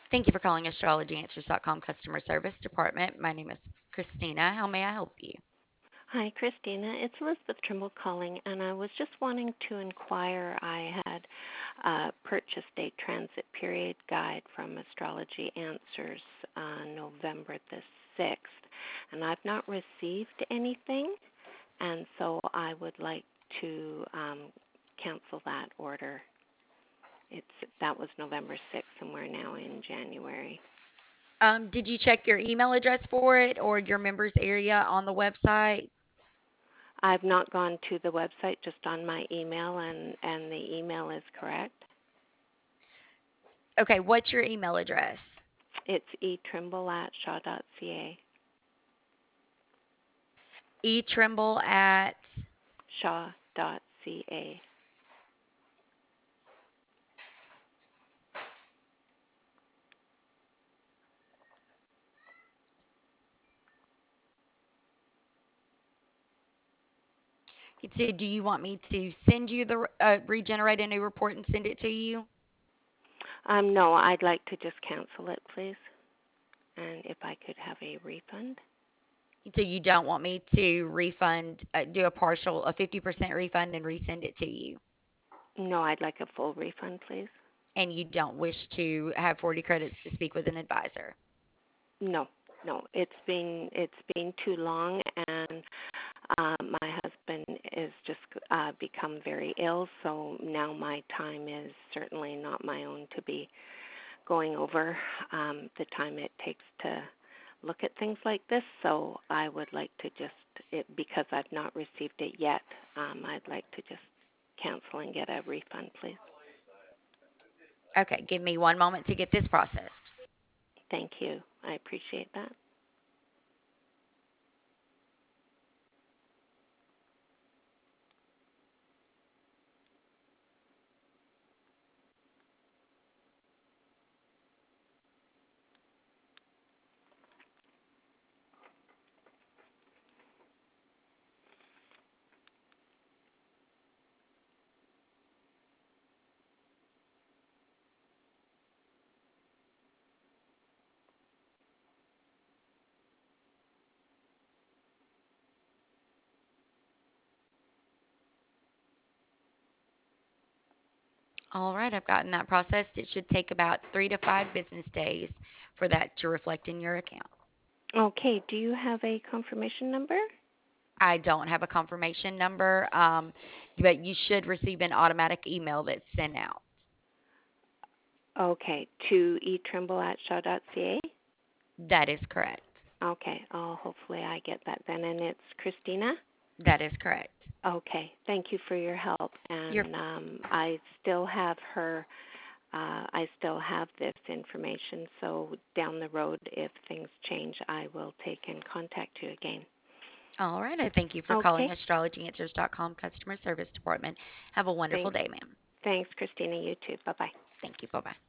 Thank you for calling astrologyanswers.com customer service department. My name is Christina. How may I help you? Hi, Christina. It's Elizabeth Trimble calling, and I was just wanting to inquire. I had purchased a transit period guide from Astrology Answers November the 6th, and I've not received anything, and so I would like to cancel that order. That was November 6th, and we're now in January. Did you check your email address for it or your members area on the website? I've not gone to the website, just on my email, and the email is correct. Okay, what's your email address? It's etrimble@shaw.ca. Etrimble at. Shaw.ca. So, do you want me to send you the regenerate a new report and send it to you? No, I'd like to just cancel it, please. And if I could have a refund. So, you don't want me to refund, do a 50% refund and resend it to you? No, I'd like a full refund, please. And you don't wish to have 40 credits to speak with an advisor? No, no, it's been too long, and my husband is just become very ill, so now my time is certainly not my own to be going over the time it takes to look at things like this. So I would like to because I've not received it yet, I'd like to just cancel and get a refund, please. Okay, give me one moment to get this processed. Thank you. I appreciate that. All right, I've gotten that processed. It should take about 3 to 5 business days for that to reflect in your account. Okay, do you have a confirmation number? I don't have a confirmation number, but you should receive an automatic email that's sent out. Okay, to etrimble@shaw.ca. That is correct. Okay, hopefully I get that then. And it's Christina? That is correct. Okay, thank you for your help. You're And I still have I still have this information, so down the road, if things change, I will take and contact you again. all right. I thank you for calling Okay, astrologyanswers.com customer service department. Have a wonderful thanks. day, ma'am. Thanks, Christina. You too. Bye-bye. Thank you. Bye bye.